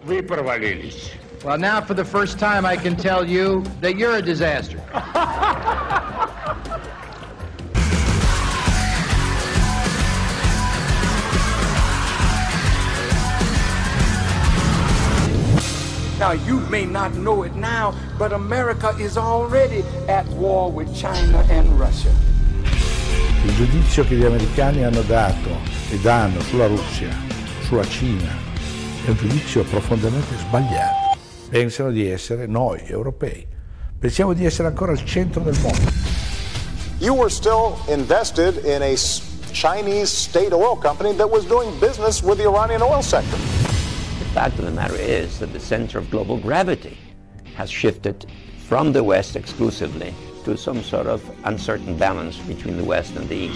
Вы провалились. Well, now for the first time I can tell you that you're a disaster. Now, you may not know it now, but America is already at war with China and Russia. Il giudizio che gli americani hanno dato e danno sulla Russia, sulla Cina, è un giudizio profondamente sbagliato. Pensano di essere noi, europei. Pensiamo di essere ancora al centro del mondo. You were still invested in a Chinese state oil company that was doing business with the Iranian oil sector. The fact of the matter is that the center of global gravity has shifted from the West exclusively to some sort of uncertain balance between the West and the East.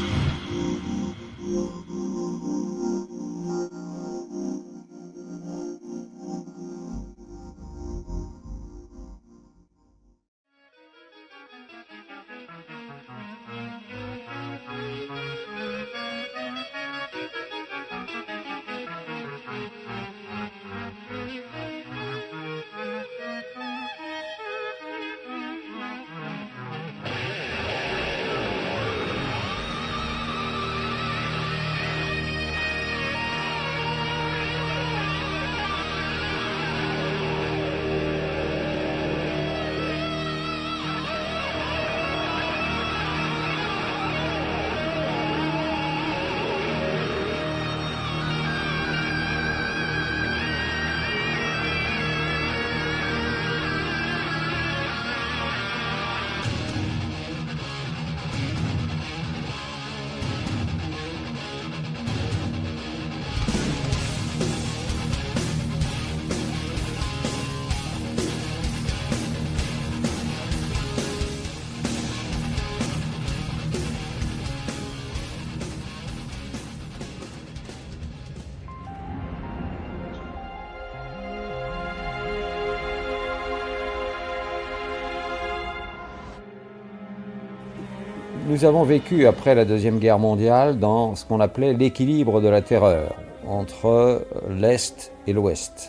Nous avons vécu après la Deuxième Guerre mondiale dans ce qu'on appelait l'équilibre de la terreur entre l'Est et l'Ouest.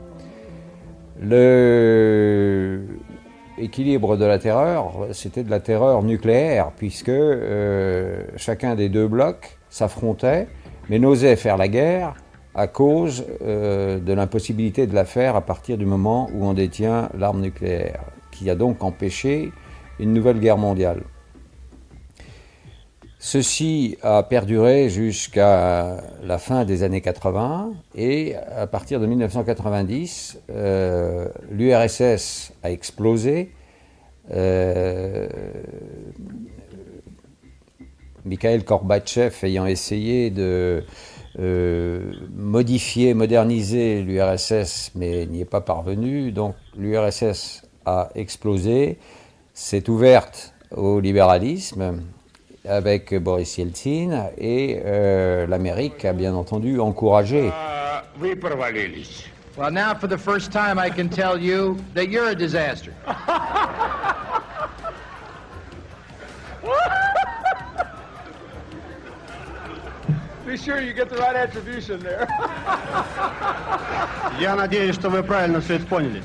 L'équilibre de la terreur, c'était de la terreur nucléaire, puisque chacun des deux blocs s'affrontait, mais n'osait faire la guerre à cause de l'impossibilité de la faire à partir du moment où on détient l'arme nucléaire, qui a donc empêché une nouvelle guerre mondiale. Ceci a perduré jusqu'à la fin des années 80 et à partir de 1990, l'URSS a explosé. Mikhail Gorbatchev ayant essayé de modifier, moderniser l'URSS, mais n'y est pas parvenu. Donc l'URSS a explosé, s'est ouverte au libéralisme avec Boris Yeltsin et l'Amérique a bien entendu encouragé. Вы провалились. Well, now for the first time I can tell you that you're a disaster. Be sure you get the right attribution there. Я надеюсь, что вы правильно все это поняли.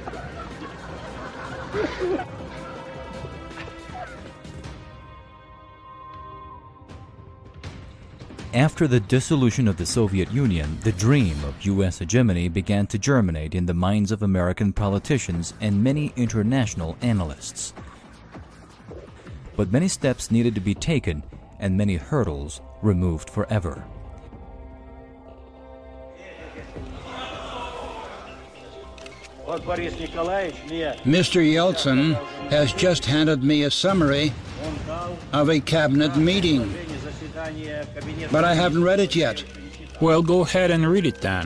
After the dissolution of the Soviet Union, the dream of U.S. hegemony began to germinate in the minds of American politicians and many international analysts. But many steps needed to be taken and many hurdles removed forever. Mr. Yeltsin has just handed me a summary of a cabinet meeting, but I haven't read it yet. Well, go ahead and read it then.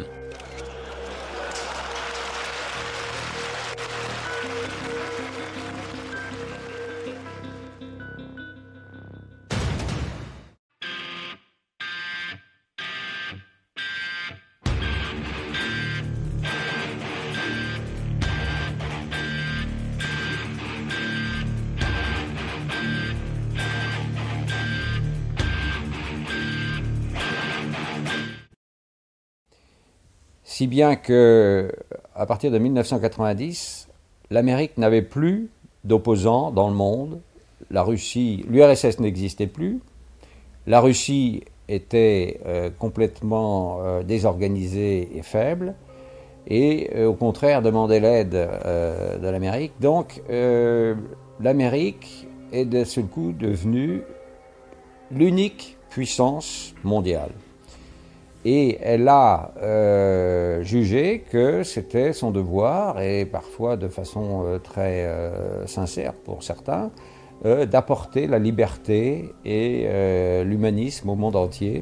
Si bien que à partir de 1990, l'Amérique n'avait plus d'opposants dans le monde. La Russie, l'URSS n'existait plus. La Russie était complètement désorganisée et faible. Et au contraire demandait l'aide de l'Amérique. Donc l'Amérique est d'un seul coup devenue l'unique puissance mondiale. Et elle a jugé que c'était son devoir, et parfois de façon très sincère pour certains, d'apporter la liberté et l'humanisme au monde entier,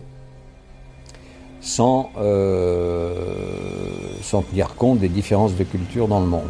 sans tenir compte des différences de culture dans le monde.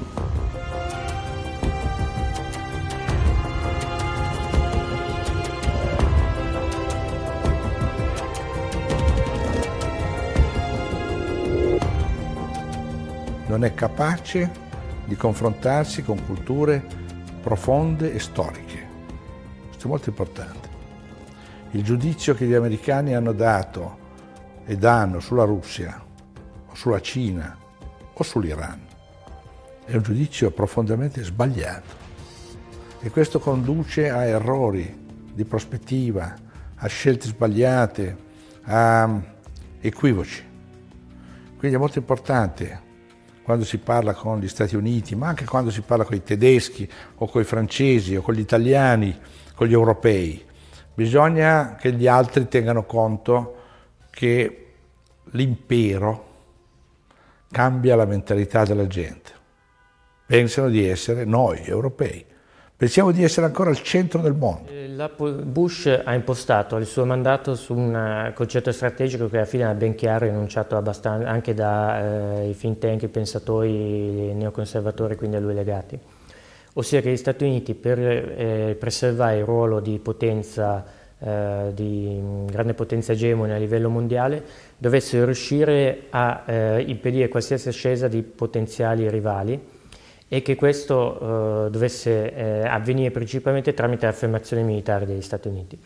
Non è capace di confrontarsi con culture profonde e storiche. Questo è molto importante. Il giudizio che gli americani hanno dato e danno sulla Russia, o sulla Cina, o sull'Iran, è un giudizio profondamente sbagliato. E questo conduce a errori di prospettiva, a scelte sbagliate, a equivoci. Quindi è molto importante, quando si parla con gli Stati Uniti, ma anche quando si parla con i tedeschi, o con i francesi, o con gli italiani, con gli europei, bisogna che gli altri tengano conto che l'impero cambia la mentalità della gente. Pensano di essere noi, europei. Pensiamo di essere ancora al centro del mondo. Bush ha impostato il suo mandato su un concetto strategico che alla fine è ben chiaro, enunciato abbastanza anche dai think tank, i pensatori neoconservatori, quindi a lui legati. Ossia che gli Stati Uniti, per preservare il ruolo di potenza, di grande potenza egemone a livello mondiale, dovessero riuscire a impedire qualsiasi ascesa di potenziali rivali, e che questo dovesse avvenire principalmente tramite l'affermazione militare degli Stati Uniti.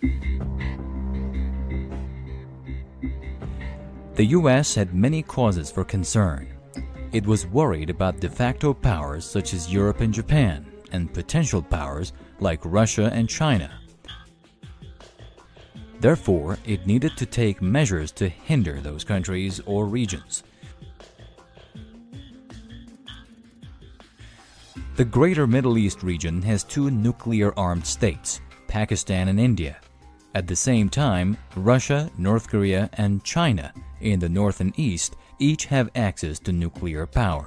The US had many causes for concern. It was worried about de facto powers such as Europe and Japan, and potential powers like Russia and China. Therefore, it needed to take measures to hinder those countries or regions. The Greater Middle East region has two nuclear-armed states, Pakistan and India. At the same time, Russia, North Korea, and China in the north and east each have access to nuclear power.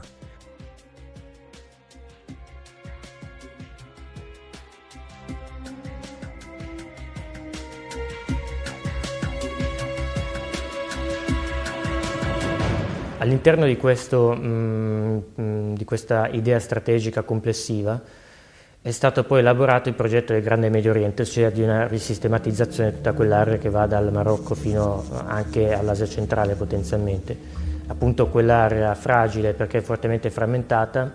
All'interno di questa idea strategica complessiva è stato poi elaborato il progetto del Grande Medio Oriente, ossia di una risistematizzazione di tutta quell'area che va dal Marocco fino anche all'Asia centrale potenzialmente. Appunto quell'area fragile perché fortemente frammentata,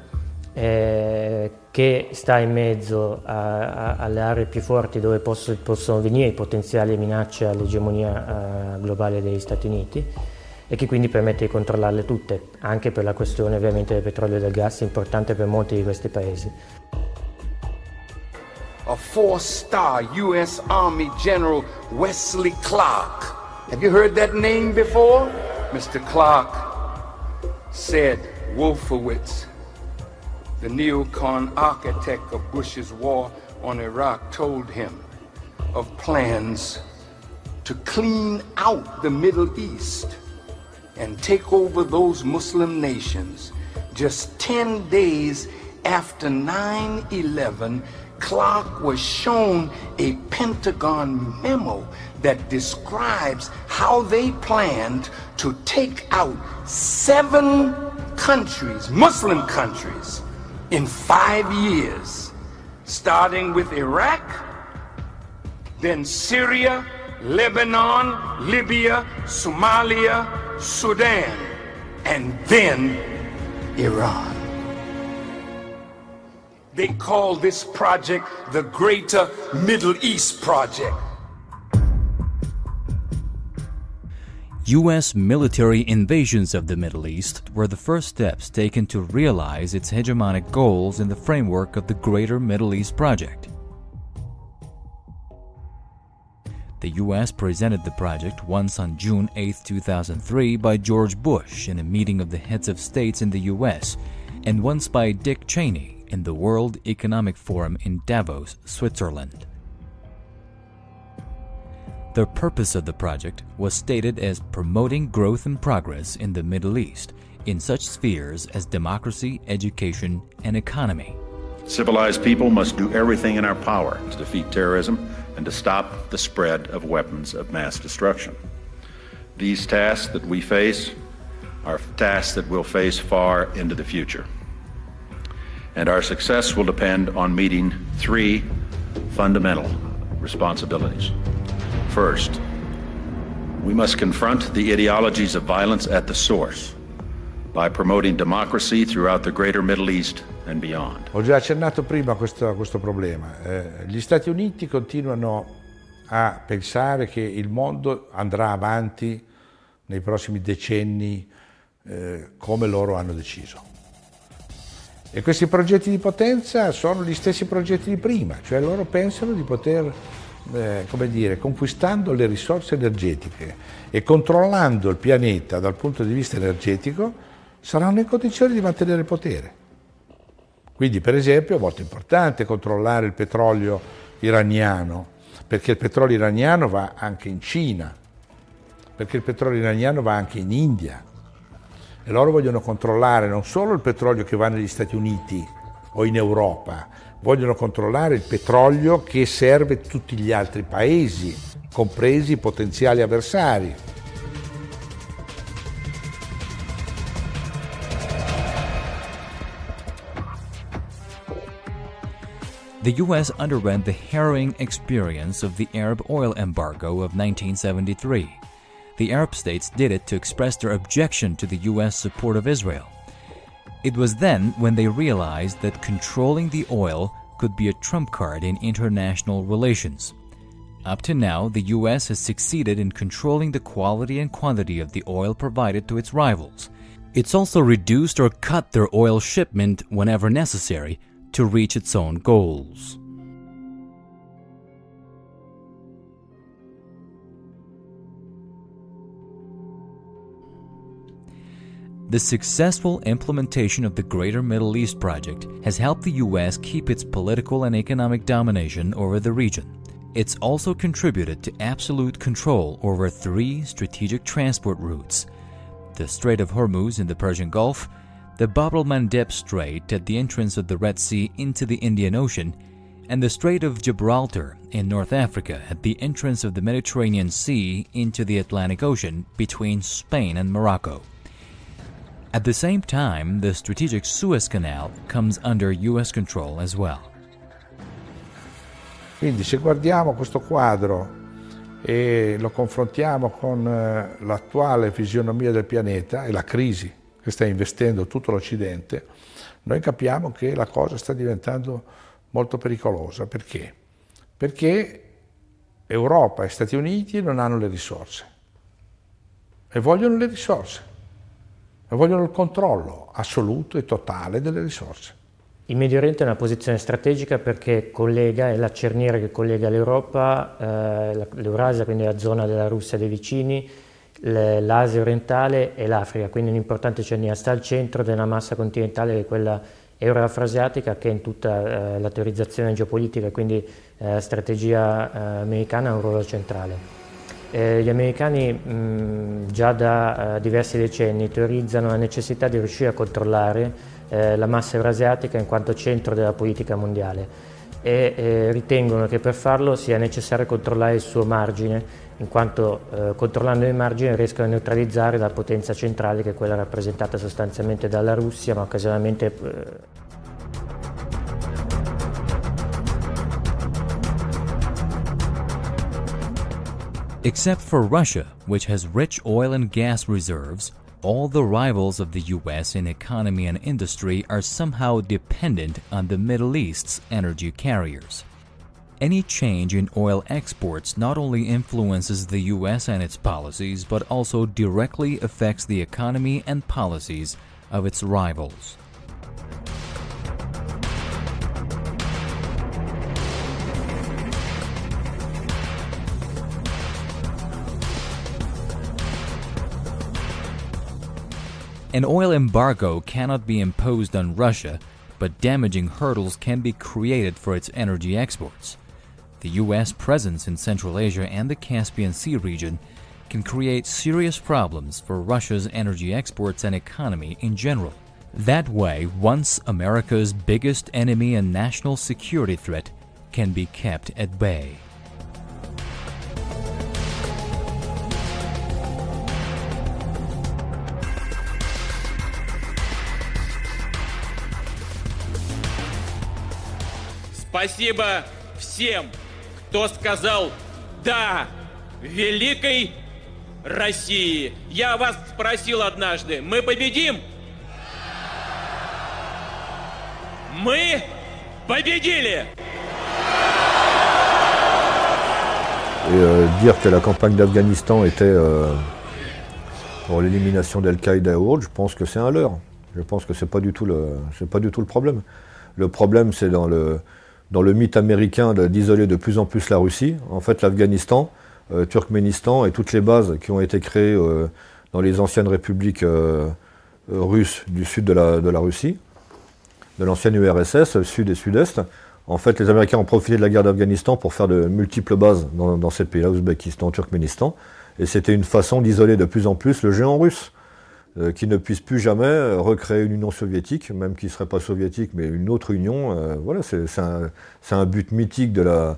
che sta in mezzo alle aree più forti dove possono venire potenziali minacce all'egemonia globale degli Stati Uniti, e che quindi permette di controllarle tutte, anche per la questione ovviamente del petrolio e del gas, importante per molti di questi paesi. A 4-star U.S. Army General Wesley Clark. Have you heard that name before? Mr. Clark said Wolfowitz, the neocon architect of Bush's war on Iraq, told him of plans to clean out the Middle East and take over those Muslim nations. Just 10 days after 9/11, Clark was shown a Pentagon memo that describes how they planned to take out 7 countries, Muslim countries, in 5 years, starting with Iraq, then Syria, Lebanon, Libya, Somalia, Sudan, and then Iran. They call this project the Greater Middle East Project. U.S. military invasions of the Middle East were the first steps taken to realize its hegemonic goals in the framework of the Greater Middle East Project. The U.S. presented the project once on June 8, 2003 by George Bush in a meeting of the heads of states in the U.S., and once by Dick Cheney in the World Economic Forum in Davos, Switzerland. The purpose of the project was stated as promoting growth and progress in the Middle East in such spheres as democracy, education, and economy. Civilized people must do everything in our power to defeat terrorism and to stop the spread of weapons of mass destruction. These tasks that we face are tasks that we'll face far into the future. And our success will depend on meeting three fundamental responsibilities. First, we must confront the ideologies of violence at the source by promoting democracy throughout the greater Middle East and beyond. Ho già accennato prima a questo problema. Gli Stati Uniti continuano a pensare che il mondo andrà avanti nei prossimi decenni come loro hanno deciso. E questi progetti di potenza sono gli stessi progetti di prima, cioè loro pensano di poter conquistando le risorse energetiche e controllando il pianeta dal punto di vista energetico, saranno in condizioni di mantenere il potere. Quindi, per esempio, è molto importante controllare il petrolio iraniano, perché il petrolio iraniano va anche in Cina, perché il petrolio iraniano va anche in India. E loro vogliono controllare non solo il petrolio che va negli Stati Uniti o in Europa, vogliono controllare il petrolio che serve tutti gli altri paesi, compresi i potenziali avversari. The U.S. underwent the harrowing experience of the Arab oil embargo of 1973. The Arab states did it to express their objection to the U.S. support of Israel. It was then when they realized that controlling the oil could be a trump card in international relations. Up to now, the U.S. has succeeded in controlling the quality and quantity of the oil provided to its rivals. It's also reduced or cut their oil shipment whenever necessary to reach its own goals. The successful implementation of the Greater Middle East Project has helped the U.S. keep its political and economic domination over the region. It's also contributed to absolute control over three strategic transport routes: the Strait of Hormuz in the Persian Gulf, the Bab el-Mandeb Strait at the entrance of the Red Sea into the Indian Ocean, and the Strait of Gibraltar in North Africa at the entrance of the Mediterranean Sea into the Atlantic Ocean between Spain and Morocco. At the same time, the strategic Suez Canal comes under U.S. control as well. Quindi se guardiamo questo quadro e lo confrontiamo con l'attuale fisionomia del pianeta e la crisi che sta investendo tutto l'Occidente, noi capiamo che la cosa sta diventando molto pericolosa. Perché? Perché Europa e Stati Uniti non hanno le risorse e vogliono le risorse. E vogliono il controllo assoluto e totale delle risorse. Il Medio Oriente è una posizione strategica perché collega, è la cerniera che collega l'Europa, l'Eurasia, quindi la zona della Russia dei vicini, l'Asia orientale e l'Africa, quindi un'importante cerniera. Sta al centro della massa continentale che è quella euro-afrasiatica, che in tutta la teorizzazione geopolitica, quindi strategia americana, ha un ruolo centrale. Gli americani già da diversi decenni teorizzano la necessità di riuscire a controllare la massa eurasiatica in quanto centro della politica mondiale e ritengono che per farlo sia necessario controllare il suo margine, in quanto controllando il margine riescono a neutralizzare la potenza centrale, che è quella rappresentata sostanzialmente dalla Russia, ma occasionalmente Except for Russia, which has rich oil and gas reserves, all the rivals of the U.S. in economy and industry are somehow dependent on the Middle East's energy carriers. Any change in oil exports not only influences the U.S. and its policies, but also directly affects the economy and policies of its rivals. An oil embargo cannot be imposed on Russia, but damaging hurdles can be created for its energy exports. The U.S. presence in Central Asia and the Caspian Sea region can create serious problems for Russia's energy exports and economy in general. That way, once America's biggest enemy and national security threat can be kept at bay. Спасибо всем, кто сказал «да» великой России. Я вас спросил однажды, мы победим? Мы победили! Et dire que la campagne d'Afghanistan était pour l'élimination d'Al-Qaïda et autres, je pense que c'est un leurre. Je pense que c'est pas du tout le problème. Le problème, c'est dans le mythe américain d'isoler de plus en plus la Russie. En fait, l'Afghanistan, Turkménistan et toutes les bases qui ont été créées dans les anciennes républiques russes du sud de la Russie, de l'ancienne URSS, sud et sud-est. En fait, les Américains ont profité de la guerre d'Afghanistan pour faire de multiples bases dans ces pays-là, Ouzbékistan, Turkménistan. Et c'était une façon d'isoler de plus en plus le géant russe, qui ne puisse plus jamais recréer une Union soviétique, même qui ne serait pas soviétique, mais une autre Union. Voilà, c'est un but mythique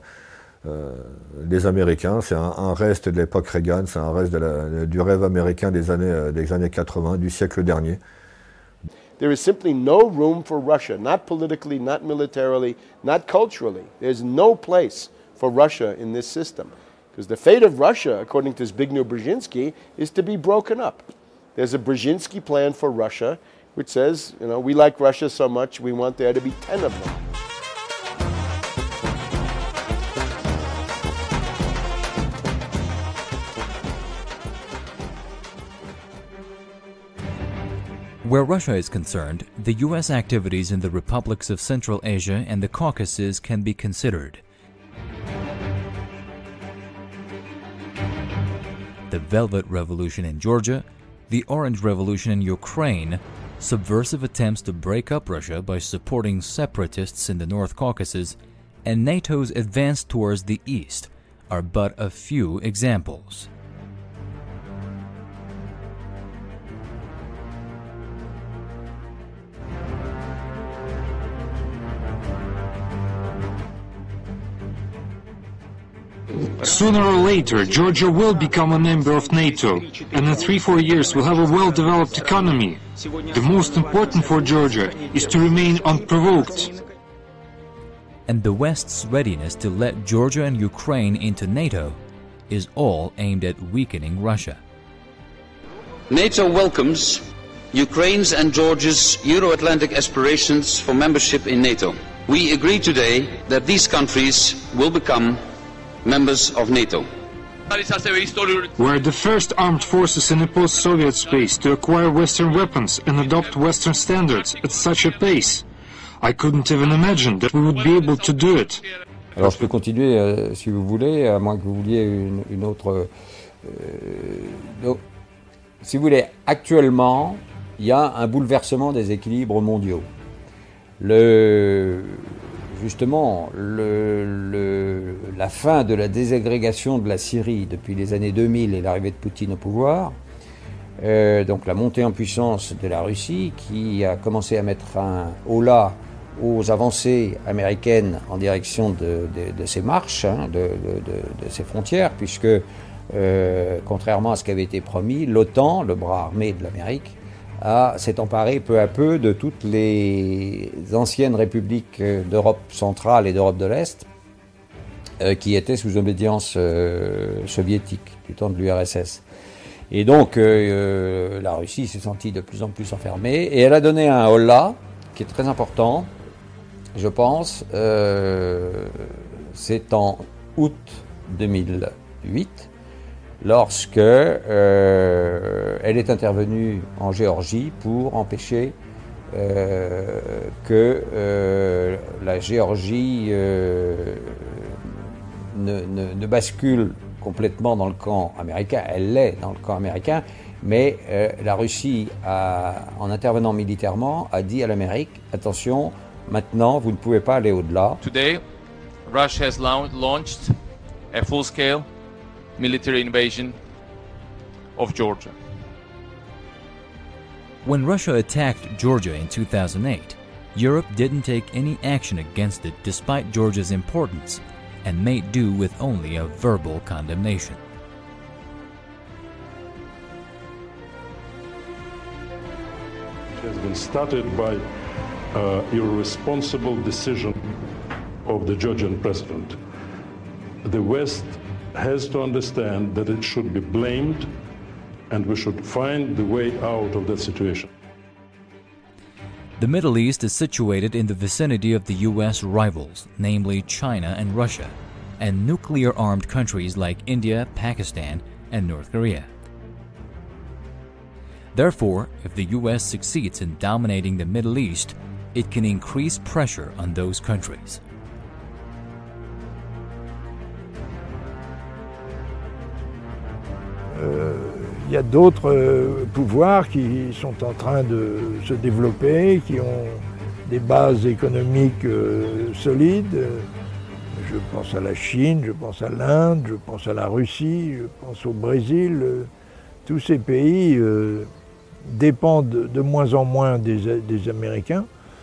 des Américains. C'est un reste de l'époque Reagan, c'est un reste du rêve américain des années 80, du siècle dernier. There is simply no room for Russia, not politically, not militarily, not culturally. There's no place for Russia in this system. Because the fate of Russia, according to Zbigniew Brzezinski, is to be broken up. There's a Brzezinski plan for Russia, which says, we like Russia so much, we want there to be 10 of them. Where Russia is concerned, the U.S. activities in the republics of Central Asia and the Caucasus can be considered. The Velvet Revolution in Georgia, the Orange Revolution in Ukraine, subversive attempts to break up Russia by supporting separatists in the North Caucasus, and NATO's advance towards the East are but a few examples. Sooner or later, Georgia will become a member of NATO, and in 3-4 years will have a well-developed economy. The most important for Georgia is to remain unprovoked. And the West's readiness to let Georgia and Ukraine into NATO is all aimed at weakening Russia. NATO welcomes Ukraine's and Georgia's Euro-Atlantic aspirations for membership in NATO. We agree today that these countries will become members of NATO. We're the first armed forces in the post-Soviet space to acquire Western weapons and adopt Western standards at such a pace. I couldn't even imagine that we would be able to do it. Alors je peux continuer si vous voulez, à moins que vous vouliez une autre... donc, si vous voulez, actuellement, il y a un bouleversement des équilibres mondiaux. Justement, la fin de la désagrégation de la Syrie depuis les années 2000 et l'arrivée de Poutine au pouvoir, donc la montée en puissance de la Russie qui a commencé à mettre un holà aux avancées américaines en direction de ses marches, de ses frontières, puisque contrairement à ce qui avait été promis, l'OTAN, le bras armé de l'Amérique, s'est emparé peu à peu de toutes les anciennes républiques d'Europe centrale et d'Europe de l'Est qui étaient sous obédience soviétique du temps de l'URSS. Et donc la Russie s'est sentie de plus en plus enfermée et elle a donné un holà qui est très important, je pense. C'est en août 2008, lorsque elle est intervenue en Géorgie pour empêcher que la Géorgie ne bascule complètement dans le camp américain. Elle l'est dans le camp américain, mais la Russie, en intervenant militairement, a dit à l'Amérique, attention, maintenant vous ne pouvez pas aller au-delà. Today, Russia has launched a full-scale military invasion of Georgia. When Russia attacked Georgia in 2008, Europe didn't take any action against it despite Georgia's importance, and made do with only a verbal condemnation. It has been started by irresponsible decision of the Georgian president. The West has to understand that it should be blamed, and we should find the way out of that situation. The Middle East is situated in the vicinity of the U.S. rivals, namely China and Russia, and nuclear-armed countries like India, Pakistan, and North Korea. Therefore, if the U.S. succeeds in dominating the Middle East, it can increase pressure on those countries. Il y a d'autres pouvoirs qui sont en train de se développer, qui ont des bases économiques solides. Je pense à la Chine, je pense à l'Inde, je pense à la Russie, je pense au Brésil. Tous ces pays dépendent de moins en moins des Américains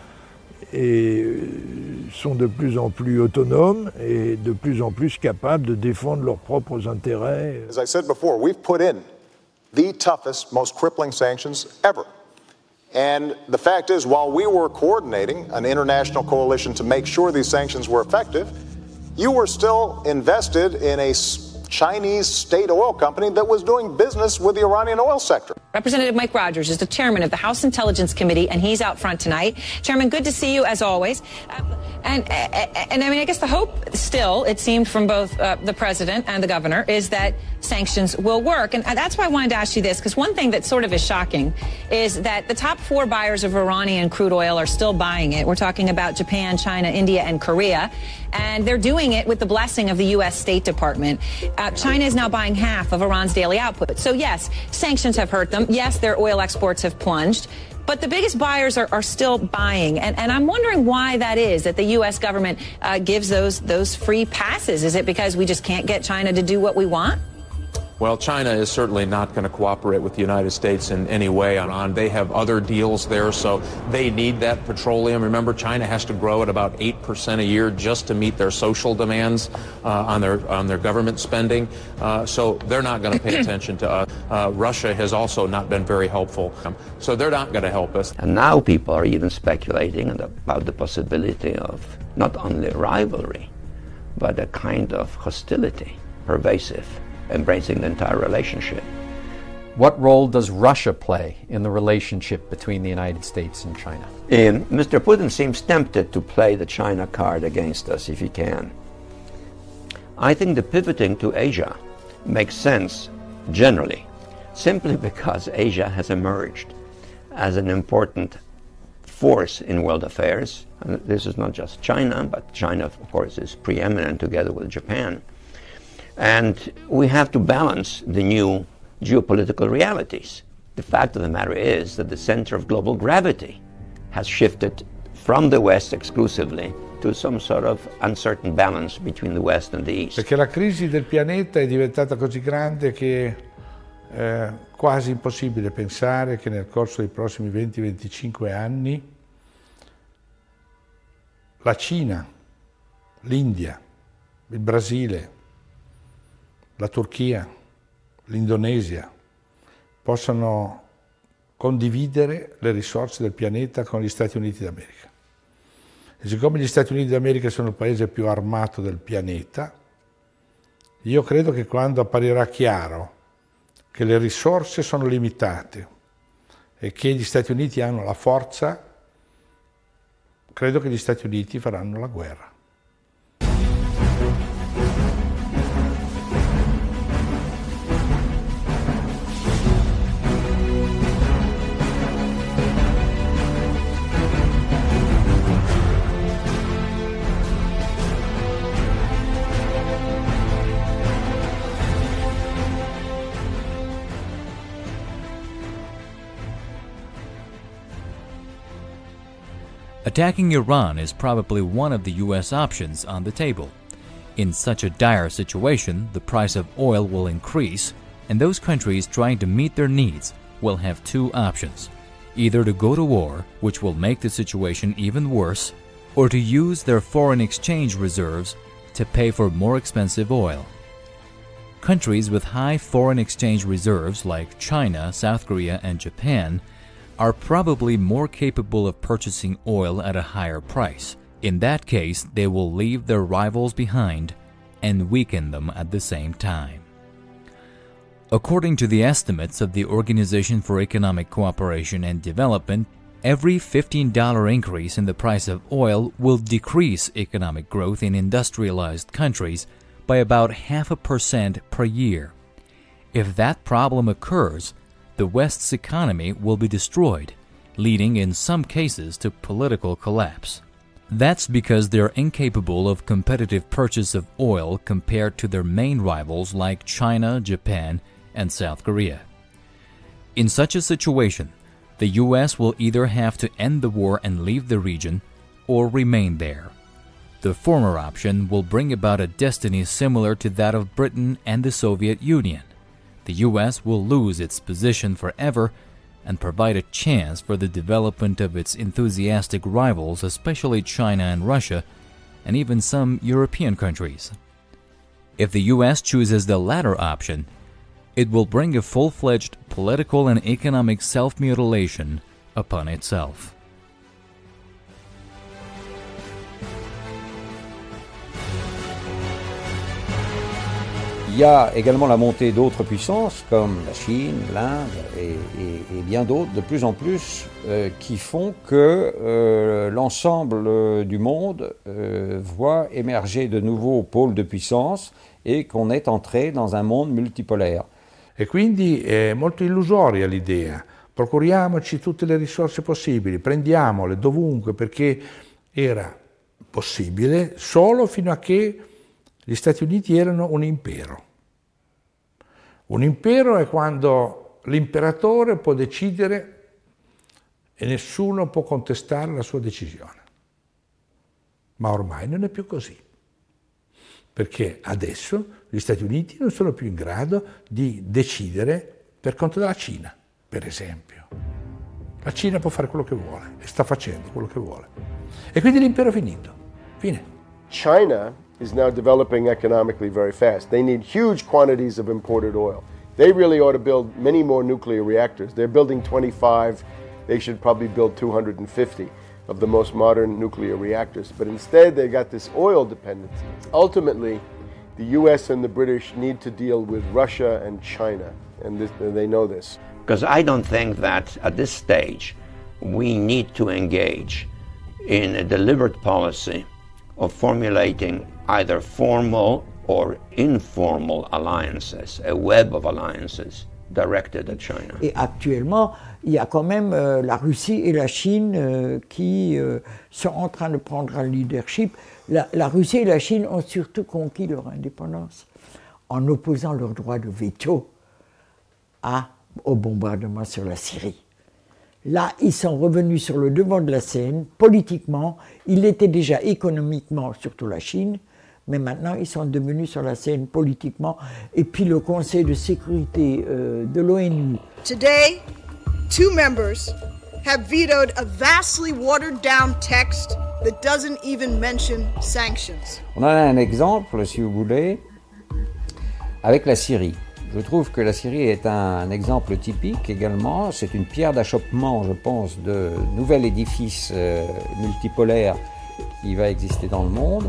et sont de plus en plus autonomes et de plus en plus capables de défendre leurs propres intérêts. As I said before, we've put in the toughest, most crippling sanctions ever. And the fact is, while we were coordinating an international coalition to make sure these sanctions were effective, you were still invested in a Chinese state oil company that was doing business with the Iranian oil sector. Representative Mike Rogers is the chairman of the House Intelligence Committee, and he's out front tonight. Chairman, good to see you as always. And I mean, I guess the hope still, it seemed from both the president and the governor, is that sanctions will work. And that's why I wanted to ask you this, because one thing that sort of is shocking is that the top 4 buyers of Iranian crude oil are still buying it. We're talking about Japan, China, India, and Korea. And they're doing it with the blessing of the U.S. State Department. China is now buying half of Iran's daily output. So yes, sanctions have hurt them. Yes, their oil exports have plunged. But the biggest buyers are still buying. And I'm wondering why that is, that the U.S. government gives those free passes. Is it because we just can't get China to do what we want? Well, China is certainly not going to cooperate with the United States in any way on. They have other deals there, so they need that petroleum. Remember, China has to grow at about 8% a year just to meet their social demands on their government spending. So they're not going to pay attention to us. Russia has also not been very helpful, so they're not going to help us. And now people are even speculating about the possibility of not only rivalry, but a kind of hostility, pervasive, embracing the entire relationship. What role does Russia play in the relationship between the United States and China? Mr. Putin seems tempted to play the China card against us if he can. I think the pivoting to Asia makes sense generally, simply because Asia has emerged as an important force in world affairs. And this is not just China, but China, of course, is preeminent together with Japan. And we have to balance the new geopolitical realities. The fact of the matter is that the center of global gravity has shifted from the West exclusively to some sort of uncertain balance between the West and the East. Perché la crisi del pianeta è diventata così grande che è quasi impossibile pensare che nel corso dei prossimi 20-25 anni la Cina, l'India, il Brasile, la Turchia, l'Indonesia possano condividere le risorse del pianeta con gli Stati Uniti d'America. E siccome gli Stati Uniti d'America sono il paese più armato del pianeta, io credo che quando apparirà chiaro che le risorse sono limitate e che gli Stati Uniti hanno la forza, credo che gli Stati Uniti faranno la guerra. Attacking Iran is probably one of the U.S. options on the table. In such a dire situation, the price of oil will increase, and those countries trying to meet their needs will have two options: either to go to war, which will make the situation even worse, or to use their foreign exchange reserves to pay for more expensive oil. Countries with high foreign exchange reserves like China, South Korea, and Japan are probably more capable of purchasing oil at a higher price. In that case, they will leave their rivals behind and weaken them at the same time. According to the estimates of the Organization for Economic Cooperation and Development, every $15 increase in the price of oil will decrease economic growth in industrialized countries by about 0.5% per year. If that problem occurs, the West's economy will be destroyed, leading in some cases to political collapse. That's because they're incapable of competitive purchase of oil compared to their main rivals like China, Japan, and South Korea. In such a situation, the U.S. will either have to end the war and leave the region, or remain there. The former option will bring about a destiny similar to that of Britain and the Soviet Union. The U.S. will lose its position forever and provide a chance for the development of its enthusiastic rivals, especially China and Russia, and even some European countries. If the U.S. chooses the latter option, it will bring a full-fledged political and economic self-mutilation upon itself. Il y a également la montée d'autres puissances comme la Chine, l'Inde et bien d'autres, de plus en plus, qui font que l'ensemble du monde voit émerger de nouveaux pôles de puissance et qu'on est entré dans un monde multipolaire. E quindi è molto illusoria l'idea. Procuriamoci tutte le risorse possibili, prendiamole dovunque, perché era possibile solo fino a che gli Stati Uniti erano un impero. Un impero è quando l'imperatore può decidere e nessuno può contestare la sua decisione. Ma ormai non è più così, perché adesso gli Stati Uniti non sono più in grado di decidere per conto della Cina, per esempio. La Cina può fare quello che vuole e sta facendo quello che vuole. E quindi l'impero è finito. Fine. China is now developing economically very fast. They need huge quantities of imported oil. They really ought to build many more nuclear reactors. They're building 25. They should probably build 250 of the most modern nuclear reactors. But instead, they got this oil dependency. Ultimately, the US and the British need to deal with Russia and China, and they know this. Because I don't think that at this stage we need to engage in a deliberate policy of formulating either formal or informal alliances, a web of alliances directed at China. Et actuellement, il y a quand même la Russie et la Chine qui sont en train de prendre un leadership. La Russie et la Chine ont surtout conquis leur indépendance en opposant leur droit de veto au bombardement sur la Syrie. Là, ils sont revenus sur le devant de la scène, politiquement. Ils l'étaient déjà économiquement, surtout la Chine, mais maintenant, ils sont devenus sur la scène politiquement. Et puis le Conseil de sécurité de l'ONU. Today, 2 members have vetoed a vastly watered-down text that doesn't even mention sanctions. On en a un exemple, si vous voulez, avec la Syrie. Je trouve que la Syrie est un exemple typique également. C'est une pierre d'achoppement, je pense, de nouvel édifice multipolaire qui va exister dans le monde.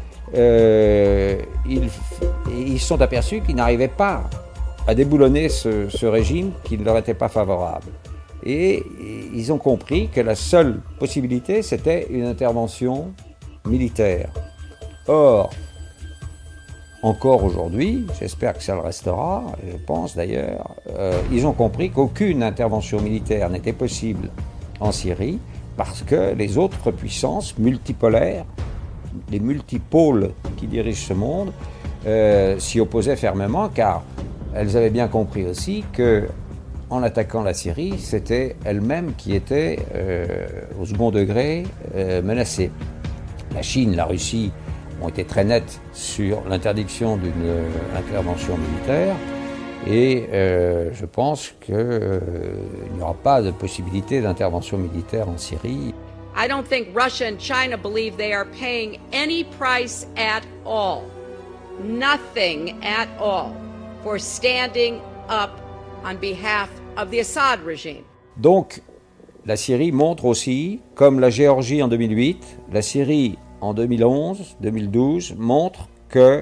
Ils sont aperçus qu'ils n'arrivaient pas à déboulonner ce régime qui ne leur était pas favorable. Et ils ont compris que la seule possibilité, c'était une intervention militaire. Or, encore aujourd'hui, j'espère que ça le restera, je pense d'ailleurs, ils ont compris qu'aucune intervention militaire n'était possible en Syrie parce que les autres puissances multipolaires, les multipôles qui dirigent ce monde, s'y opposaient fermement car elles avaient bien compris aussi que en attaquant la Syrie, c'était elle-même qui était au second degré menacée. La Chine, la Russie ont été très nettes sur l'interdiction d'une intervention militaire et je pense qu'il n'y aura pas de possibilité d'intervention militaire en Syrie. I don't think Russia and China believe they are paying any price at all, nothing at all, for standing up on behalf of the Assad regime. Donc, la Syrie montre aussi, comme la Géorgie en 2008, la Syrie en 2011, 2012, montre que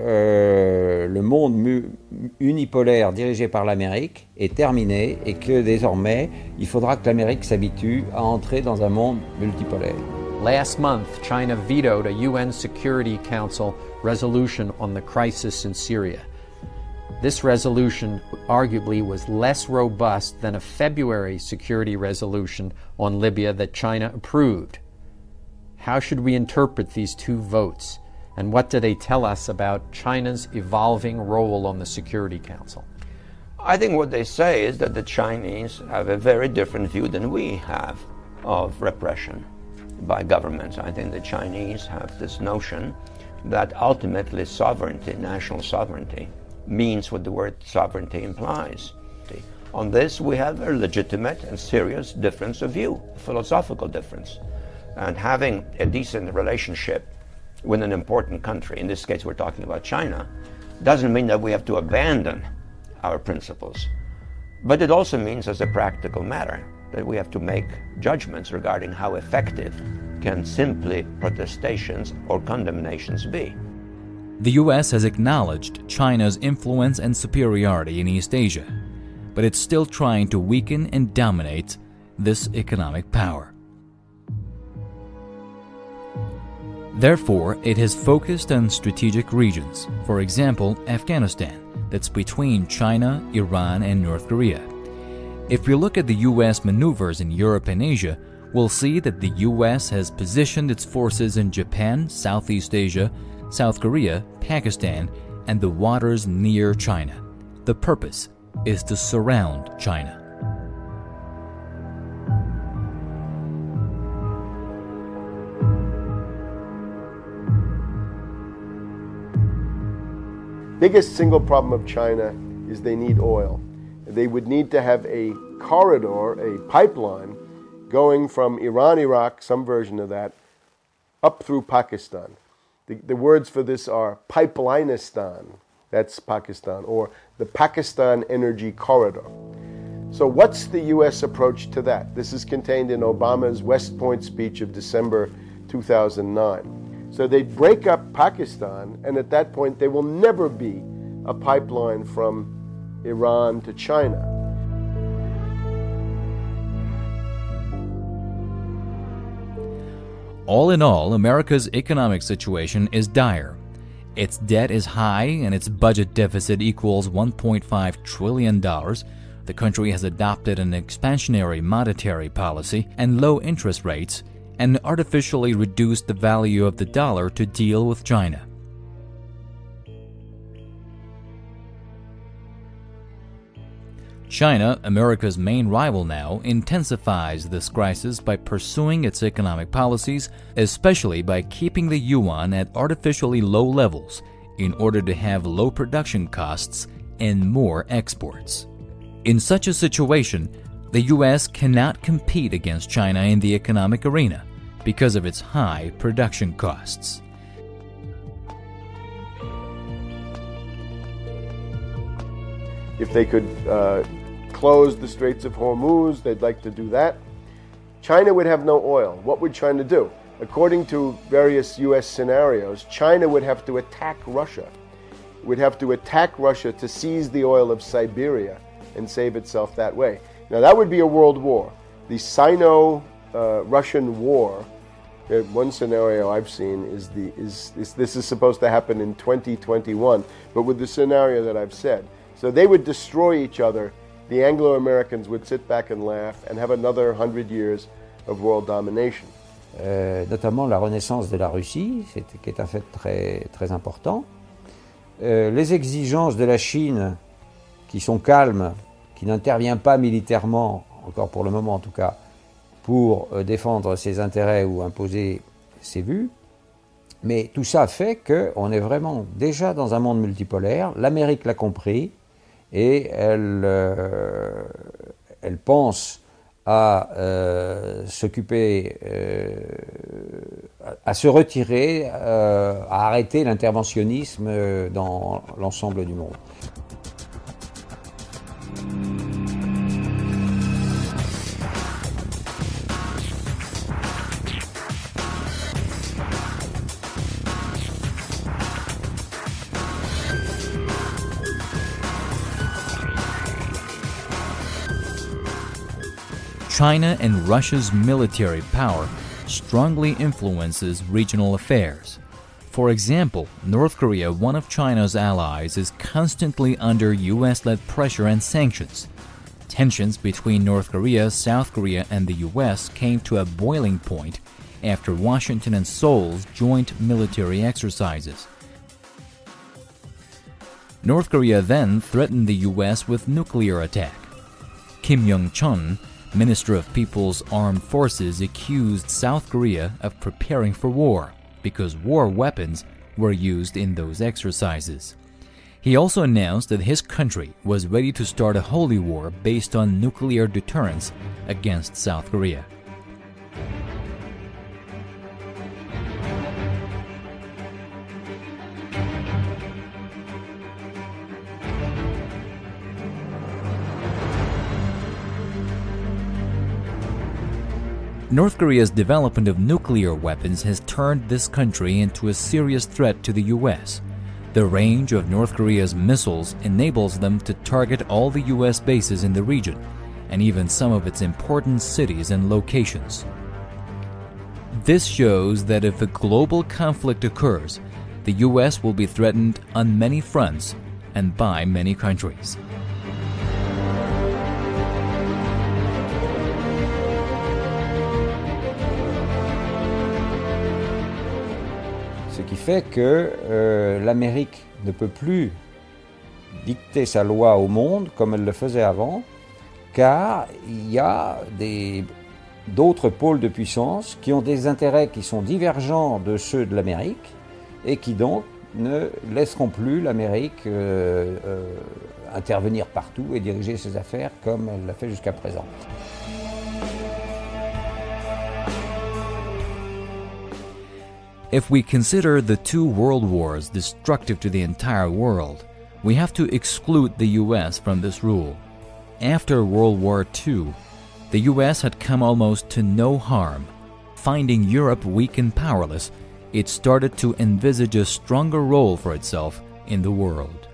le monde unipolaire dirigé par l'Amérique est terminé et que désormais, il faudra que l'Amérique s'habitue à entrer dans un monde multipolaire. Last month, China vetoed a UN Security Council resolution on the crisis in Syria. This resolution arguably was less robust than a February security resolution on Libya that China approved. How should we interpret these two votes? And what do they tell us about China's evolving role on the Security Council? I think what they say is that the Chinese have a very different view than we have of repression by governments. I think the Chinese have this notion that ultimately sovereignty, national sovereignty, means what the word sovereignty implies. On this, we have a legitimate and serious difference of view, a philosophical difference. And having a decent relationship with an important country, in this case we're talking about China, doesn't mean that we have to abandon our principles. But it also means, as a practical matter, that we have to make judgments regarding how effective can simply protestations or condemnations be. The U.S. has acknowledged China's influence and superiority in East Asia, but it's still trying to weaken and dominate this economic power. Therefore, it has focused on strategic regions, for example, Afghanistan, that's between China, Iran, and North Korea. If we look at the U.S. maneuvers in Europe and Asia, we'll see that the U.S. has positioned its forces in Japan, Southeast Asia, South Korea, Pakistan, and the waters near China. The purpose is to surround China. Biggest single problem of China is they need oil. They would need to have a corridor, a pipeline, going from Iran, Iraq, some version of that, up through Pakistan. The words for this are Pipelinistan, that's Pakistan, or the Pakistan Energy Corridor. So what's the U.S. approach to that? This is contained in Obama's West Point speech of December 2009. So they break up Pakistan, and at that point there will never be a pipeline from Iran to China. All in all, America's economic situation is dire. Its debt is high and its budget deficit equals $1.5 trillion. The country has adopted an expansionary monetary policy and low interest rates, and artificially reduced the value of the dollar to deal with China. China, America's main rival now, intensifies this crisis by pursuing its economic policies, especially by keeping the yuan at artificially low levels in order to have low production costs and more exports. In such a situation, the U.S. cannot compete against China in the economic arena because of its high production costs. If they could close the Straits of Hormuz, they'd like to do that. China would have no oil. What would China do? According to various U.S. scenarios, China would have to attack Russia. It would have to attack Russia to seize the oil of Siberia and save itself that way. Now that would be a world war. The Sino-Russian war, one scenario I've seen is this is supposed to happen in 2021, but with the scenario that I've said. So they would destroy each other. The Anglo-Americans would sit back and laugh and have another 100 years of world domination. Notamment la renaissance de la Russie, qui est un fait très, très important. Les exigences de la Chine, qui sont calmes, qui qui n'intervient pas militairement, encore pour le moment en tout cas, pour défendre ses intérêts ou imposer ses vues. Mais tout ça fait qu'on est vraiment déjà dans un monde multipolaire. L'Amérique l'a compris et elle pense à s'occuper, à se retirer, à arrêter l'interventionnisme dans l'ensemble du monde. China and Russia's military power strongly influences regional affairs. For example, North Korea, one of China's allies, is constantly under US-led pressure and sanctions. Tensions between North Korea, South Korea, and the US came to a boiling point after Washington and Seoul's joint military exercises. North Korea then threatened the US with nuclear attack. Kim Young-chun, Minister of People's Armed Forces, accused South Korea of preparing for war because war weapons were used in those exercises. He also announced that his country was ready to start a holy war based on nuclear deterrence against South Korea. North Korea's development of nuclear weapons has turned this country into a serious threat to the US. The range of North Korea's missiles enables them to target all the US bases in the region, and even some of its important cities and locations. This shows that if a global conflict occurs, the US will be threatened on many fronts and by many countries. Ce qui fait que l'Amérique ne peut plus dicter sa loi au monde comme elle le faisait avant, car il y a d'autres pôles de puissance qui ont des intérêts qui sont divergents de ceux de l'Amérique et qui donc ne laisseront plus l'Amérique intervenir partout et diriger ses affaires comme elle l'a fait jusqu'à présent. If we consider the two world wars destructive to the entire world, we have to exclude the US from this rule. After World War II, the US had come almost to no harm. Finding Europe weak and powerless, it started to envisage a stronger role for itself in the world.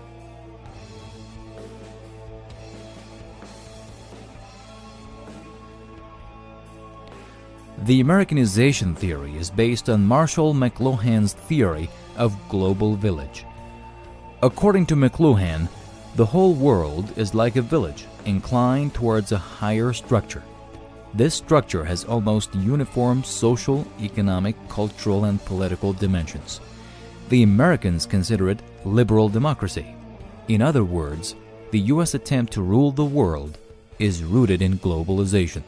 The Americanization theory is based on Marshall McLuhan's theory of global village. According to McLuhan, the whole world is like a village inclined towards a higher structure. This structure has almost uniform social, economic, cultural, and political dimensions. The Americans consider it liberal democracy. In other words, the US attempt to rule the world is rooted in globalization.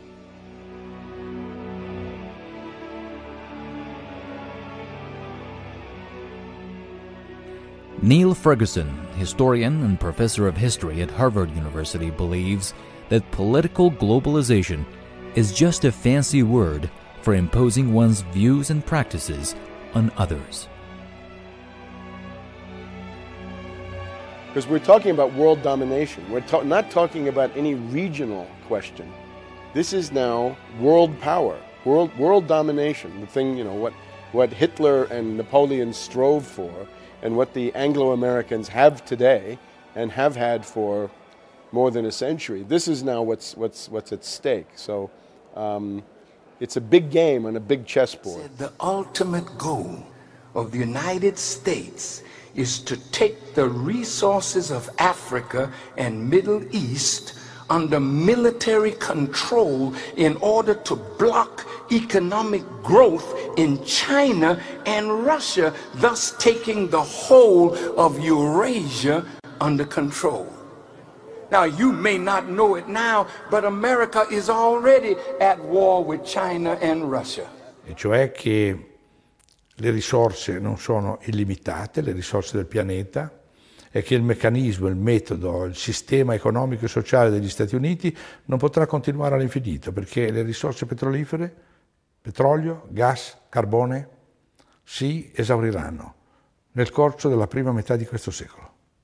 Neil Ferguson, historian and professor of history at Harvard University, believes that political globalization is just a fancy word for imposing one's views and practices on others. Because we're talking about world domination. We're not talking about any regional question. This is now world power, world domination, the thing, what Hitler and Napoleon strove for, and what the Anglo-Americans have today and have had for more than a century. This is now what's at stake. So it's a big game on a big chessboard. The ultimate goal of the United States is to take the resources of Africa and Middle East under military control in order to block economic growth in China and Russia, thus taking the whole of Eurasia under control. Now, you may not know it now, but America is already at war with China and Russia. E cioè che le risorse non sono illimitate, le risorse del pianeta, e che il meccanismo, il metodo, il sistema economico e sociale degli Stati Uniti non potrà continuare all'infinito, perché le risorse petrolifere, petrolio, gas, carbone, si esauriranno nel corso della prima metà di questo secolo.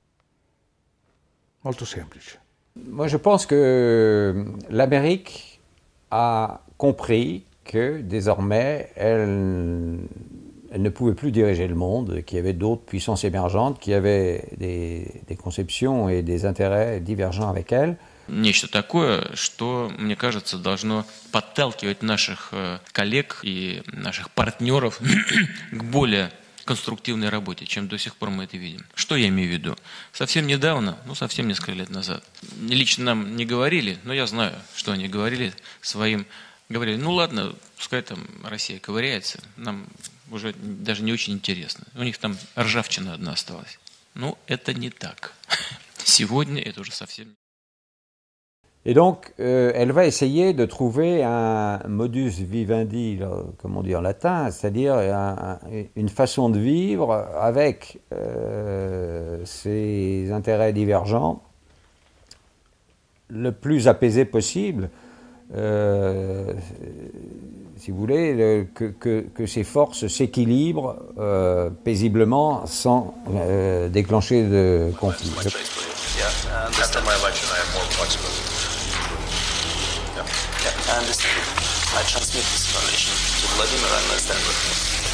Molto semplice. Moi, je pense que l'Amérique a compris que désormais, elle ne pouvait plus diriger le monde, qu'il y avait d'autres puissances émergentes qui avaient des conceptions et des intérêts divergents avec elle. Нечто такое, что, мне кажется, должно подталкивать наших коллег и наших партнеров к более конструктивной работе, чем до сих пор мы это видим. Что я имею в виду? Совсем недавно, совсем несколько лет назад, лично нам не говорили, но я знаю, что они говорили своим, говорили, ладно, пускай там Россия ковыряется, нам уже даже не очень интересно. У них там ржавчина одна осталась. Это не так. Сегодня это уже совсем... Et donc, elle va essayer de trouver un modus vivendi, comme on dit en latin, c'est-à-dire une façon de vivre avec ses intérêts divergents le plus apaisé possible, si vous voulez, que ces forces s'équilibrent paisiblement sans déclencher de conflit. I understand. I transmit this information to Vladimir and my stand with me.